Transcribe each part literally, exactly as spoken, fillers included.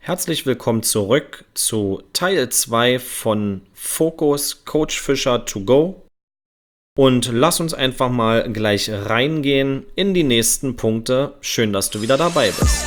Herzlich willkommen zurück zu Teil zwei von Fokus Coach Fischer to go. Und lass uns einfach mal gleich reingehen in die nächsten Punkte. Schön, dass du wieder dabei bist.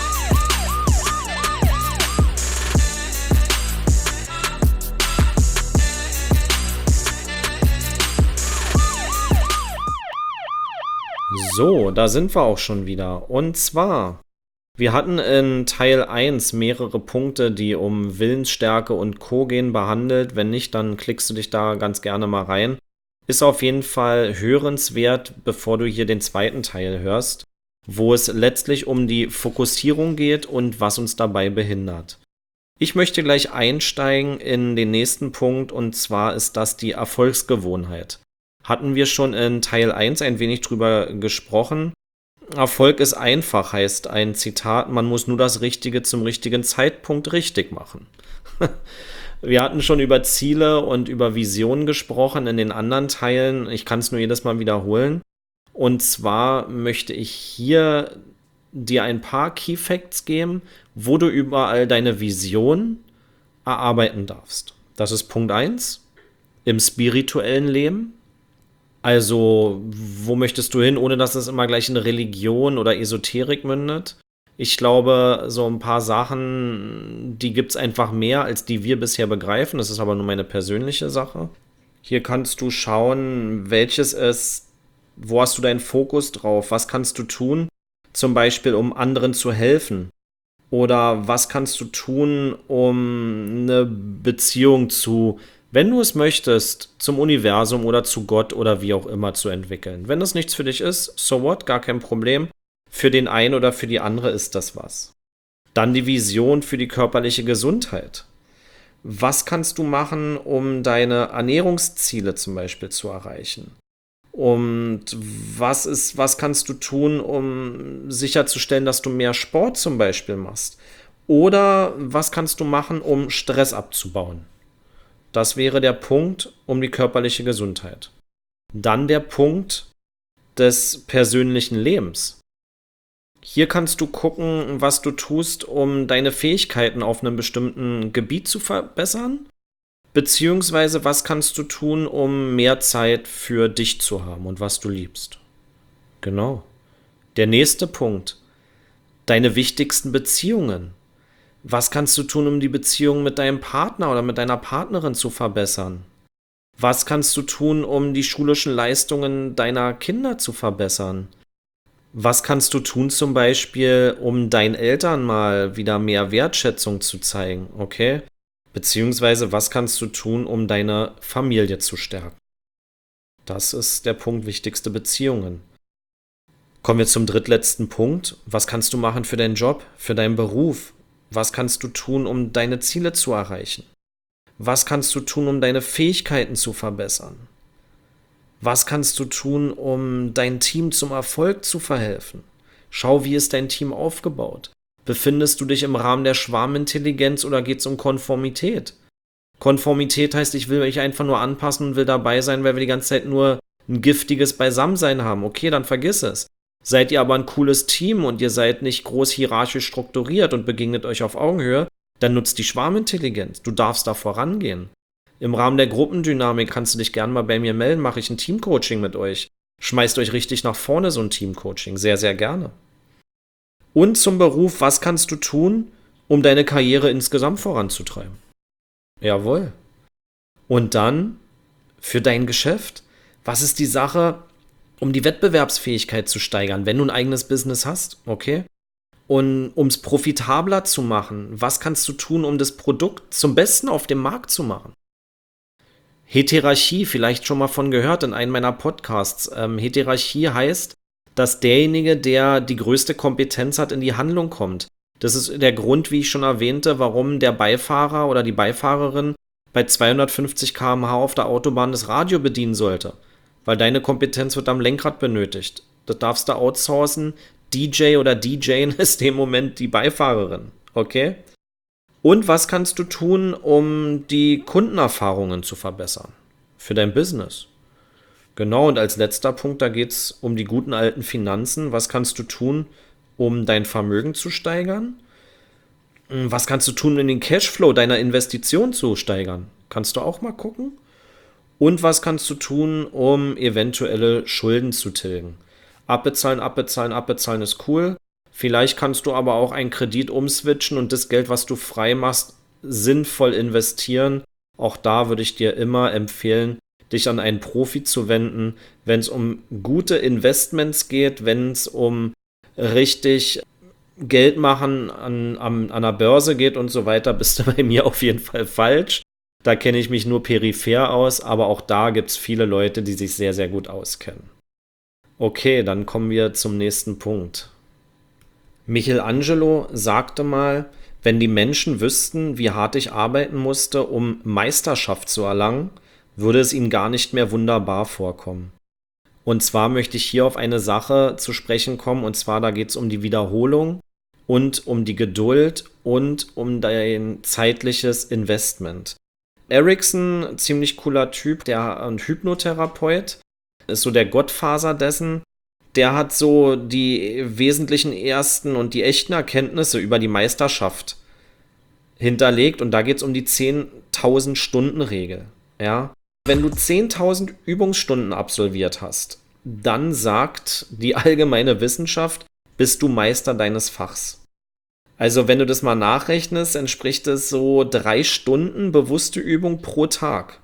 So, da sind wir auch schon wieder. Und zwar, wir hatten in Teil eins mehrere Punkte, die um Willensstärke und Co. gehen, behandelt. Wenn nicht, dann klickst du dich da ganz gerne mal rein. Ist auf jeden Fall hörenswert, bevor du hier den zweiten Teil hörst, wo es letztlich um die Fokussierung geht und was uns dabei behindert. Ich möchte gleich einsteigen in den nächsten Punkt, und zwar ist das die Erfolgsgewohnheit. Hatten wir schon in Teil eins ein wenig drüber gesprochen. Erfolg ist einfach, heißt ein Zitat, man muss nur das Richtige zum richtigen Zeitpunkt richtig machen. Wir hatten schon über Ziele und über Visionen gesprochen in den anderen Teilen. Ich kann es nur jedes Mal wiederholen. Und zwar möchte ich hier dir ein paar Key Facts geben, wo du überall deine Vision erarbeiten darfst. Das ist Punkt eins im spirituellen Leben. Also, wo möchtest du hin, ohne dass es immer gleich in Religion oder Esoterik mündet? Ich glaube, so ein paar Sachen, die gibt es einfach mehr, als die wir bisher begreifen. Das ist aber nur meine persönliche Sache. Hier kannst du schauen, welches ist, wo hast du deinen Fokus drauf? Was kannst du tun, zum Beispiel, um anderen zu helfen? Oder was kannst du tun, um eine Beziehung zu, wenn du es möchtest, zum Universum oder zu Gott oder wie auch immer zu entwickeln? Wenn das nichts für dich ist, so what, gar kein Problem. Für den einen oder für die andere ist das was. Dann die Vision für die körperliche Gesundheit. Was kannst du machen, um deine Ernährungsziele zum Beispiel zu erreichen? Und was ist, was kannst du tun, um sicherzustellen, dass du mehr Sport zum Beispiel machst? Oder was kannst du machen, um Stress abzubauen? Das wäre der Punkt um die körperliche Gesundheit. Dann der Punkt des persönlichen Lebens. Hier kannst du gucken, was du tust, um deine Fähigkeiten auf einem bestimmten Gebiet zu verbessern, beziehungsweise was kannst du tun, um mehr Zeit für dich zu haben und was du liebst. Genau. Der nächste Punkt. Deine wichtigsten Beziehungen. Was kannst du tun, um die Beziehung mit deinem Partner oder mit deiner Partnerin zu verbessern? Was kannst du tun, um die schulischen Leistungen deiner Kinder zu verbessern? Was kannst du tun zum Beispiel, um deinen Eltern mal wieder mehr Wertschätzung zu zeigen, okay? Beziehungsweise was kannst du tun, um deine Familie zu stärken? Das ist der Punkt, wichtigste Beziehungen. Kommen wir zum drittletzten Punkt. Was kannst du machen für deinen Job, für deinen Beruf? Was kannst du tun, um deine Ziele zu erreichen? Was kannst du tun, um deine Fähigkeiten zu verbessern? Was kannst du tun, um dein Team zum Erfolg zu verhelfen? Schau, wie ist dein Team aufgebaut? Befindest du dich im Rahmen der Schwarmintelligenz oder geht es um Konformität? Konformität heißt, ich will mich einfach nur anpassen und will dabei sein, weil wir die ganze Zeit nur ein giftiges Beisammensein haben. Okay, dann vergiss es. Seid ihr aber ein cooles Team und ihr seid nicht groß hierarchisch strukturiert und begegnet euch auf Augenhöhe, dann nutzt die Schwarmintelligenz. Du darfst da vorangehen. Im Rahmen der Gruppendynamik kannst du dich gerne mal bei mir melden, mache ich ein Teamcoaching mit euch. Schmeißt euch richtig nach vorne, so ein Teamcoaching. Sehr, sehr gerne. Und zum Beruf, was kannst du tun, um deine Karriere insgesamt voranzutreiben? Jawohl. Und dann für dein Geschäft. Was ist die Sache, um die Wettbewerbsfähigkeit zu steigern, wenn du ein eigenes Business hast, okay? Und um es profitabler zu machen, was kannst du tun, um das Produkt zum Besten auf dem Markt zu machen? Heterarchie, vielleicht schon mal von gehört in einem meiner Podcasts. Ähm, Heterarchie heißt, dass derjenige, der die größte Kompetenz hat, in die Handlung kommt. Das ist der Grund, wie ich schon erwähnte, warum der Beifahrer oder die Beifahrerin bei zweihundertfünfzig Kilometer pro Stunde auf der Autobahn das Radio bedienen sollte. Weil deine Kompetenz wird am Lenkrad benötigt. Das darfst du outsourcen. D J oder D J ist im Moment die Beifahrerin. Okay? Und was kannst du tun, um die Kundenerfahrungen zu verbessern? Für dein Business. Genau, und als letzter Punkt, da geht es um die guten alten Finanzen. Was kannst du tun, um dein Vermögen zu steigern? Was kannst du tun, um den Cashflow deiner Investition zu steigern? Kannst du auch mal gucken. Und was kannst du tun, um eventuelle Schulden zu tilgen? Abbezahlen, abbezahlen, abbezahlen ist cool. Vielleicht kannst du aber auch einen Kredit umswitchen und das Geld, was du frei machst, sinnvoll investieren. Auch da würde ich dir immer empfehlen, dich an einen Profi zu wenden, wenn es um gute Investments geht, wenn es um richtig Geld machen an, an, an der Börse geht und so weiter, bist du bei mir auf jeden Fall falsch. Da kenne ich mich nur peripher aus, aber auch da gibt es viele Leute, die sich sehr, sehr gut auskennen. Okay, dann kommen wir zum nächsten Punkt. Michelangelo sagte mal, wenn die Menschen wüssten, wie hart ich arbeiten musste, um Meisterschaft zu erlangen, würde es ihnen gar nicht mehr wunderbar vorkommen. Und zwar möchte ich hier auf eine Sache zu sprechen kommen, und zwar da geht es um die Wiederholung und um die Geduld und um dein zeitliches Investment. Erickson, ziemlich cooler Typ, der ein Hypnotherapeut, ist so der Gottfaser dessen. Der hat so die wesentlichen ersten und die echten Erkenntnisse über die Meisterschaft hinterlegt, und da geht es um die zehntausend Stunden Regel. Ja? Wenn du zehntausend Übungsstunden absolviert hast, dann sagt die allgemeine Wissenschaft, bist du Meister deines Fachs. Also wenn du das mal nachrechnest, entspricht es so drei Stunden bewusste Übung pro Tag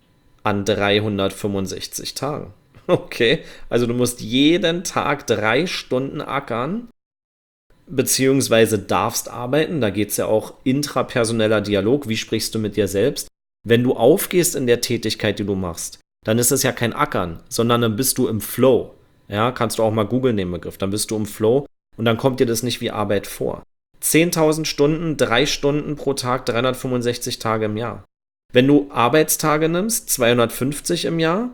an dreihundertfünfundsechzig Tagen. Okay, also du musst jeden Tag drei Stunden ackern, beziehungsweise darfst arbeiten. Da geht es ja auch intrapersoneller Dialog. Wie sprichst du mit dir selbst? Wenn du aufgehst in der Tätigkeit, die du machst, dann ist es ja kein Ackern, sondern dann bist du im Flow. Ja, kannst du auch mal googeln den Begriff. Dann bist du im Flow und dann kommt dir das nicht wie Arbeit vor. zehntausend Stunden, drei Stunden pro Tag, dreihundertfünfundsechzig Tage im Jahr. Wenn du Arbeitstage nimmst, zweihundertfünfzig im Jahr,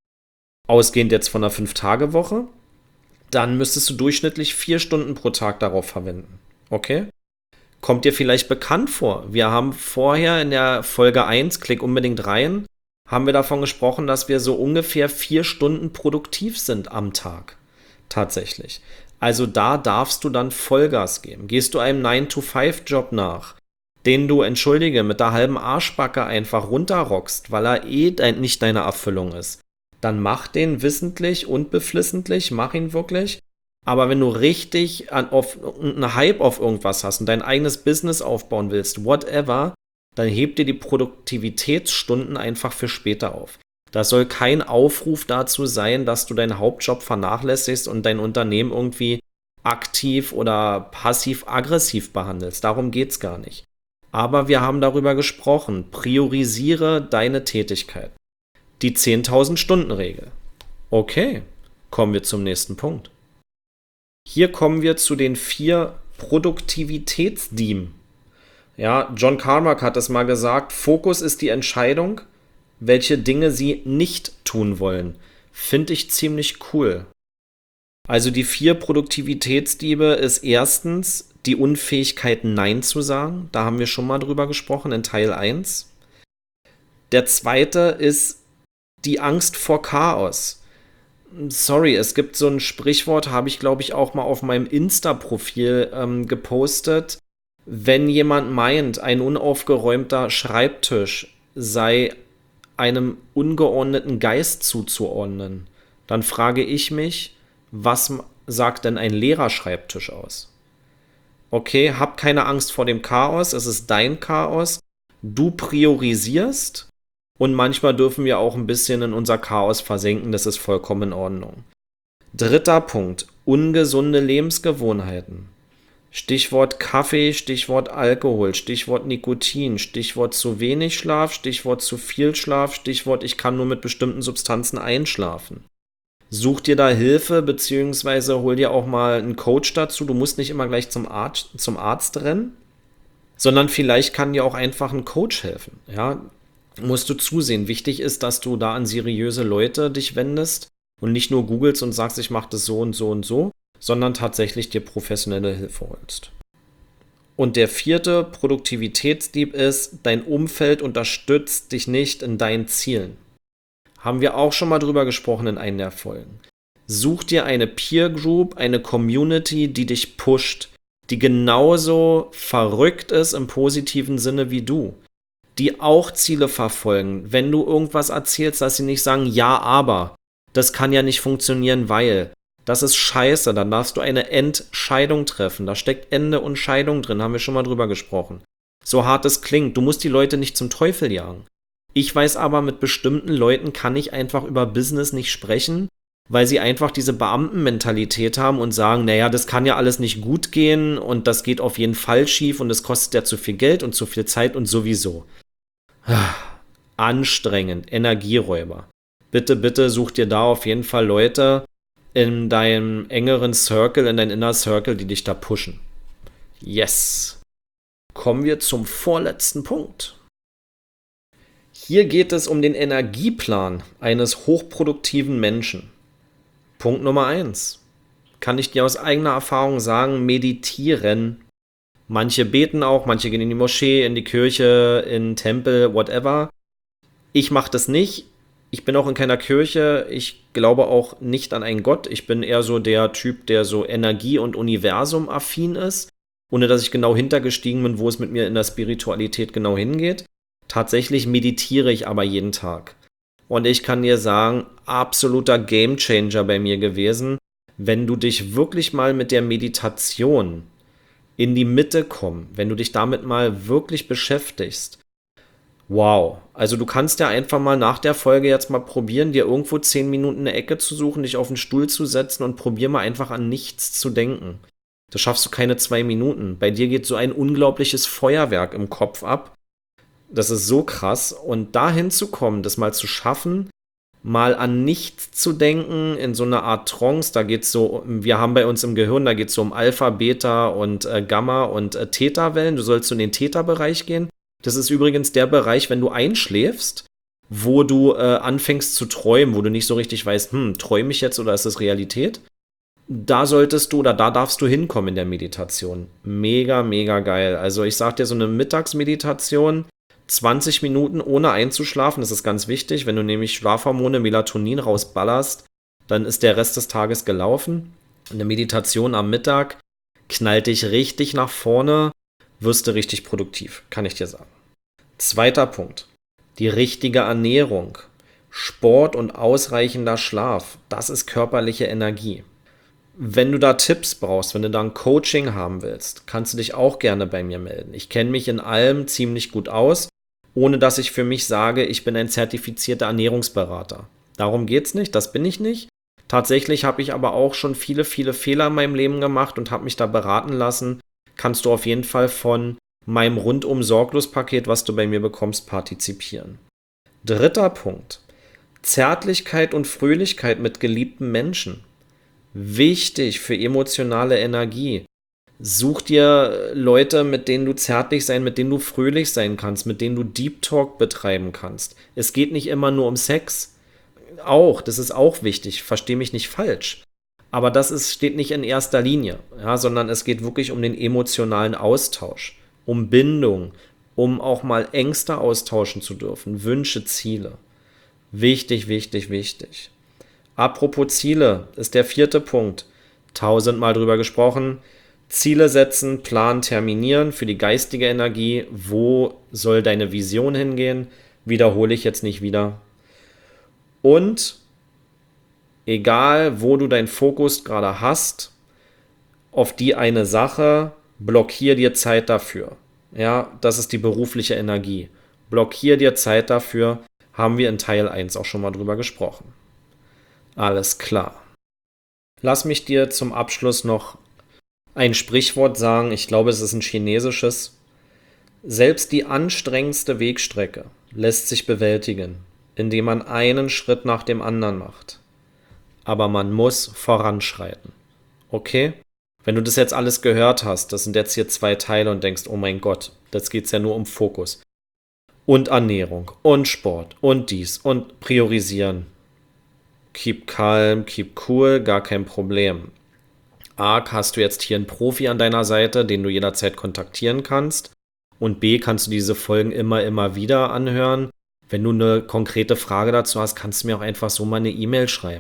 ausgehend jetzt von einer fünf Tage Woche, dann müsstest du durchschnittlich vier Stunden pro Tag darauf verwenden. Okay? Kommt dir vielleicht bekannt vor? Wir haben vorher in der Folge eins, klick unbedingt rein, haben wir davon gesprochen, dass wir so ungefähr vier Stunden produktiv sind am Tag. Tatsächlich. Also da darfst du dann Vollgas geben. Gehst du einem nine to five Job nach, den du, entschuldige, mit der halben Arschbacke einfach runterrockst, weil er eh dein, nicht deine Erfüllung ist, dann mach den wissentlich und beflissentlich, mach ihn wirklich. Aber wenn du richtig an, auf, einen Hype auf irgendwas hast und dein eigenes Business aufbauen willst, whatever, dann heb dir die Produktivitätsstunden einfach für später auf. Das soll kein Aufruf dazu sein, dass du deinen Hauptjob vernachlässigst und dein Unternehmen irgendwie aktiv oder passiv-aggressiv behandelst. Darum geht's gar nicht. Aber wir haben darüber gesprochen. Priorisiere deine Tätigkeit. Die zehntausend Stunden Regel. Okay, kommen wir zum nächsten Punkt. Hier kommen wir zu den vier Produktivitätsdieben. Ja, John Carmack hat es mal gesagt, Fokus ist die Entscheidung, welche Dinge sie nicht tun wollen. Finde ich ziemlich cool. Also die vier Produktivitätsdiebe ist erstens die Unfähigkeit, Nein zu sagen. Da haben wir schon mal drüber gesprochen in Teil eins. Der zweite ist die Angst vor Chaos. Sorry, es gibt so ein Sprichwort, habe ich glaube ich auch mal auf meinem Insta-Profil ähm, gepostet. Wenn jemand meint, ein unaufgeräumter Schreibtisch sei einem ungeordneten Geist zuzuordnen, dann frage ich mich, was sagt denn ein leerer Schreibtisch aus? Okay, hab keine Angst vor dem Chaos, es ist dein Chaos, du priorisierst und manchmal dürfen wir auch ein bisschen in unser Chaos versenken, das ist vollkommen in Ordnung. Dritter Punkt, ungesunde Lebensgewohnheiten. Stichwort Kaffee, Stichwort Alkohol, Stichwort Nikotin, Stichwort zu wenig Schlaf, Stichwort zu viel Schlaf, Stichwort ich kann nur mit bestimmten Substanzen einschlafen. Such dir da Hilfe, beziehungsweise hol dir auch mal einen Coach dazu. Du musst nicht immer gleich zum Arzt, zum Arzt rennen, sondern vielleicht kann dir auch einfach ein Coach helfen. Ja, musst du zusehen. Wichtig ist, dass du da an seriöse Leute dich wendest und nicht nur googelst und sagst, ich mache das so und so und so, sondern tatsächlich dir professionelle Hilfe holst. Und der vierte Produktivitätsdieb ist, dein Umfeld unterstützt dich nicht in deinen Zielen. Haben wir auch schon mal drüber gesprochen in einer der Folgen. Such dir eine Peer Group, eine Community, die dich pusht, die genauso verrückt ist im positiven Sinne wie du, die auch Ziele verfolgen. Wenn du irgendwas erzählst, dass sie nicht sagen, ja, aber, das kann ja nicht funktionieren, weil, das ist scheiße, dann darfst du eine Entscheidung treffen. Da steckt Ende und Scheidung drin, haben wir schon mal drüber gesprochen. So hart es klingt, du musst die Leute nicht zum Teufel jagen. Ich weiß aber, mit bestimmten Leuten kann ich einfach über Business nicht sprechen, weil sie einfach diese Beamtenmentalität haben und sagen, naja, das kann ja alles nicht gut gehen und das geht auf jeden Fall schief und es kostet ja zu viel Geld und zu viel Zeit und sowieso. Anstrengend, Energieräuber. Bitte, bitte such dir da auf jeden Fall Leute in deinem engeren Circle, in deinem Inner Circle, die dich da pushen. Yes. Kommen wir zum vorletzten Punkt. Hier geht es um den Energieplan eines hochproduktiven Menschen. Punkt Nummer eins. Kann ich dir aus eigener Erfahrung sagen, meditieren. Manche beten auch, manche gehen in die Moschee, in die Kirche, in den Tempel, whatever. Ich mache das nicht. Ich bin auch in keiner Kirche. Ich glaube auch nicht an einen Gott. Ich bin eher so der Typ, der so Energie- und Universum-affin ist, ohne dass ich genau hintergestiegen bin, wo es mit mir in der Spiritualität genau hingeht. Tatsächlich meditiere ich aber jeden Tag. Und ich kann dir sagen, absoluter Gamechanger bei mir gewesen, wenn du dich wirklich mal mit der Meditation in die Mitte kommst, wenn du dich damit mal wirklich beschäftigst. Wow, also du kannst ja einfach mal nach der Folge jetzt mal probieren, dir irgendwo zehn Minuten eine Ecke zu suchen, dich auf den Stuhl zu setzen und probier mal einfach an nichts zu denken. Das schaffst du keine zwei Minuten. Bei dir geht so ein unglaubliches Feuerwerk im Kopf ab. Das ist so krass. Und dahin zu kommen, das mal zu schaffen, mal an nichts zu denken, in so einer Art Trance, da geht es so, wir haben bei uns im Gehirn, da geht es so um Alpha, Beta und äh, Gamma und äh, Theta-Wellen. Du sollst so in den Theta-Bereich gehen. Das ist übrigens der Bereich, wenn du einschläfst, wo du äh, anfängst zu träumen, wo du nicht so richtig weißt, hm, träume ich jetzt oder ist das Realität? Da solltest du oder da darfst du hinkommen in der Meditation. Mega, mega geil. Also ich sag dir, so eine Mittagsmeditation, zwanzig Minuten ohne einzuschlafen, das ist ganz wichtig. Wenn du nämlich Schlafhormone, Melatonin rausballerst, dann ist der Rest des Tages gelaufen. Eine Meditation am Mittag knallt dich richtig nach vorne, wirst du richtig produktiv, kann ich dir sagen. Zweiter Punkt, die richtige Ernährung. Sport und ausreichender Schlaf, das ist körperliche Energie. Wenn du da Tipps brauchst, wenn du da ein Coaching haben willst, kannst du dich auch gerne bei mir melden. Ich kenne mich in allem ziemlich gut aus, ohne dass ich für mich sage, ich bin ein zertifizierter Ernährungsberater. Darum geht's nicht, das bin ich nicht. Tatsächlich habe ich aber auch schon viele, viele Fehler in meinem Leben gemacht und habe mich da beraten lassen. Kannst du auf jeden Fall von meinem Rundum-Sorglos-Paket, was du bei mir bekommst, partizipieren. Dritter Punkt. Zärtlichkeit und Fröhlichkeit mit geliebten Menschen. Wichtig für emotionale Energie. Such dir Leute, mit denen du zärtlich sein, mit denen du fröhlich sein kannst, mit denen du Deep Talk betreiben kannst. Es geht nicht immer nur um Sex. Auch, das ist auch wichtig, versteh mich nicht falsch. Aber das ist, steht nicht in erster Linie, ja, sondern es geht wirklich um den emotionalen Austausch, um Bindung, um auch mal Ängste austauschen zu dürfen, Wünsche, Ziele. Wichtig, wichtig, wichtig. Apropos Ziele ist der vierte Punkt. Tausendmal drüber gesprochen. Ziele setzen, planen, terminieren für die geistige Energie. Wo soll deine Vision hingehen? Wiederhole ich jetzt nicht wieder. Und egal, wo du deinen Fokus gerade hast, auf die eine Sache, blockier dir Zeit dafür. Ja, das ist die berufliche Energie. Blockier dir Zeit dafür. Haben wir in Teil eins auch schon mal drüber gesprochen. Alles klar. Lass mich dir zum Abschluss noch ein Sprichwort sagen. Ich glaube, es ist ein chinesisches. Selbst die anstrengendste Wegstrecke lässt sich bewältigen, indem man einen Schritt nach dem anderen macht. Aber man muss voranschreiten. Okay? Wenn du das jetzt alles gehört hast, das sind jetzt hier zwei Teile und denkst, oh mein Gott, jetzt geht es ja nur um Fokus. Und Ernährung und Sport und dies und priorisieren. Keep calm, keep cool, gar kein Problem. A, hast du jetzt hier einen Profi an deiner Seite, den du jederzeit kontaktieren kannst. Und B, kannst du diese Folgen immer, immer wieder anhören. Wenn du eine konkrete Frage dazu hast, kannst du mir auch einfach so mal eine E-Mail schreiben.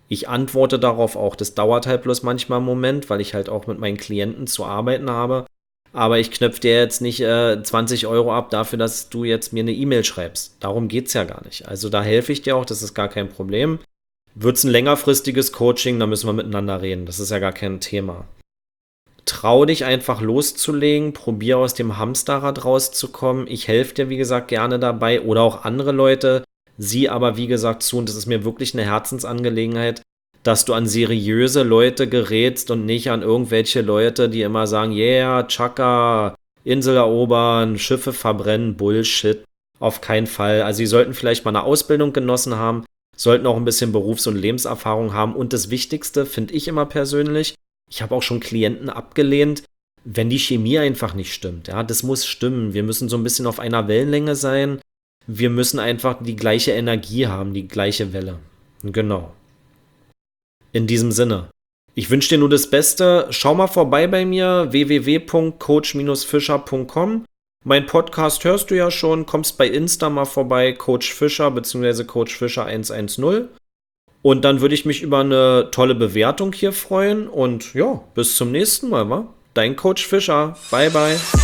Ich antworte darauf auch. Das dauert halt bloß manchmal einen Moment, weil ich halt auch mit meinen Klienten zu arbeiten habe. Aber ich knöpfe dir jetzt nicht äh, zwanzig Euro ab dafür, dass du jetzt mir eine E-Mail schreibst. Darum geht es ja gar nicht. Also da helfe ich dir auch, das ist gar kein Problem. Wird es ein längerfristiges Coaching, dann müssen wir miteinander reden. Das ist ja gar kein Thema. Trau dich einfach loszulegen, probier aus dem Hamsterrad rauszukommen. Ich helfe dir, wie gesagt, gerne dabei oder auch andere Leute. Sieh aber, wie gesagt, zu, und das ist mir wirklich eine Herzensangelegenheit, dass du an seriöse Leute gerätst und nicht an irgendwelche Leute, die immer sagen, yeah, Chaka, Insel erobern, Schiffe verbrennen, Bullshit. Auf keinen Fall. Also sie sollten vielleicht mal eine Ausbildung genossen haben, sollten auch ein bisschen Berufs- und Lebenserfahrung haben. Und das Wichtigste, finde ich immer persönlich, ich habe auch schon Klienten abgelehnt, wenn die Chemie einfach nicht stimmt. Ja, das muss stimmen. Wir müssen so ein bisschen auf einer Wellenlänge sein. Wir müssen einfach die gleiche Energie haben, die gleiche Welle. Genau. In diesem Sinne. Ich wünsche dir nur das Beste. Schau mal vorbei bei mir, w w w punkt coach fischer punkt com. Mein Podcast hörst du ja schon. Kommst bei Insta mal vorbei, Coach Fischer bzw. Coach Fischer hundertzehn. Und dann würde ich mich über eine tolle Bewertung hier freuen. Und ja, bis zum nächsten Mal, wa? Dein Coach Fischer. Bye, bye.